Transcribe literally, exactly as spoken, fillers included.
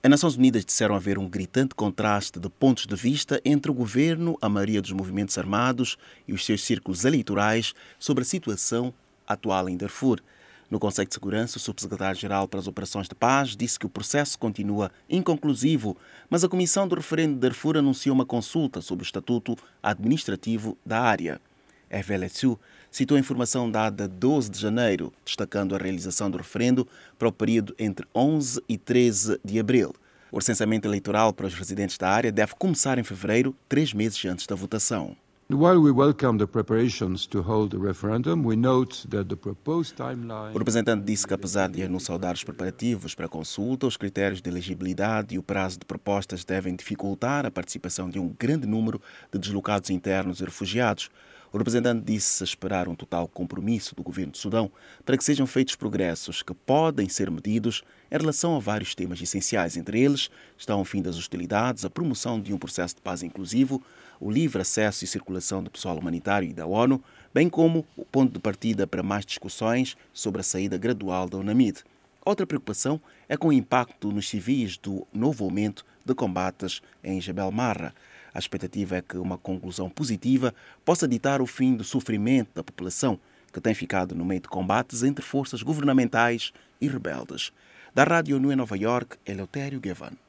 As Nações Unidas disseram haver um gritante contraste de pontos de vista entre o governo, a maioria dos movimentos armados e os seus círculos eleitorais sobre a situação atual em Darfur. No Conselho de Segurança, o subsecretário-geral para as Operações de Paz disse que o processo continua inconclusivo, mas a Comissão do Referendo de Darfur anunciou uma consulta sobre o estatuto administrativo da área. F L S U citou a informação dada doze de janeiro, destacando a realização do referendo para o período entre onze e treze de abril. O recenseamento eleitoral para os residentes da área deve começar em fevereiro, três meses antes da votação. While we welcome the preparations to hold the referendum, we note that the proposed timeline... O representante disse que, apesar de não saudar os preparativos para a consulta, os critérios de elegibilidade e o prazo de propostas devem dificultar a participação de um grande número de deslocados internos e refugiados. O representante disse esperar um total compromisso do governo de Sudão para que sejam feitos progressos que podem ser medidos em relação a vários temas essenciais. Entre eles estão o fim das hostilidades, a promoção de um processo de paz inclusivo, o livre acesso e circulação do pessoal humanitário e da ONU, bem como o ponto de partida para mais discussões sobre a saída gradual da UNAMID. Outra preocupação é com o impacto nos civis do novo aumento de combates em Jebel Marra. A expectativa é que uma conclusão positiva possa ditar o fim do sofrimento da população, que tem ficado no meio de combates entre forças governamentais e rebeldes. Da Rádio ONU em Nova York, Eleutério Gavan.